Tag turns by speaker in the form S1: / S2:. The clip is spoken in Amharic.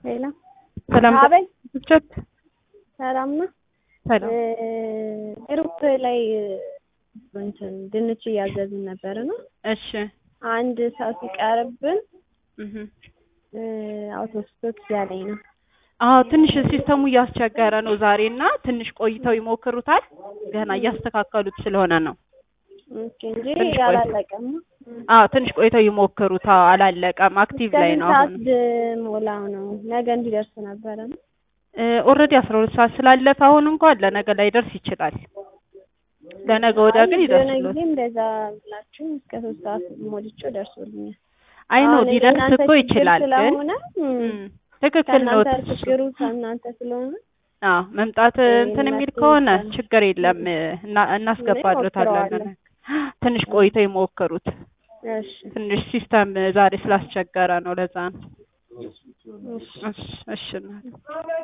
S1: ሄሎ
S2: ሰላም
S1: አቤል
S2: ብቻት
S1: ሰላም ነው።
S2: ሰላም
S1: ግሩፕ ላይ እንትን ድንች እያዘዝን ነበር ነው።
S2: እሺ
S1: አንድ ሰው ሲቀርብን
S2: እህ
S1: አውቶስቶክ ያለኝ ነው።
S2: አዎ ትንሽ ሲስተሙ እያስቸገረ ነው ዛሬና ትንሽ ቆይተው ይሞክሩታል። ገና እያስተካከሉት ስለሆነ ነው።
S1: ኦኬ እንጂ አላለቀም።
S2: አዎ ትንሽ ቆይተው ይሞክሩት። አላለቀም፣ አክቲቭ ላይ ነው አሁን።
S1: ሞላው ነው ነገ እንዲደርስ ነበር ነው።
S2: ኦሬዲ 12 ሰዓት ስላለፈ አሁን እንኳን ለነገ ላይ ደርስ ይችላል። ለነገ ወዲያ ግን ይደርሳል።
S1: ለነገ እንደዛ ብላችሁ እስከ 3 ሰዓት ሞልቼው ደርሶልኛል።
S2: አይ ነው ሊደርስ እኮ ይችላል ግን ትክክል ነው።
S1: ችግሩ ከእናንተ ስለሆነ
S2: መምጣት እንትን የሚል ከሆነ ችግር የለም እናስገባለታለን። ትንሽ ቆይተው ይሞክሩት።
S1: እሺ
S2: ትንሽ ሲስተም ዛሬ ስላስቸገረ ነው ለዛ ነው። እሺ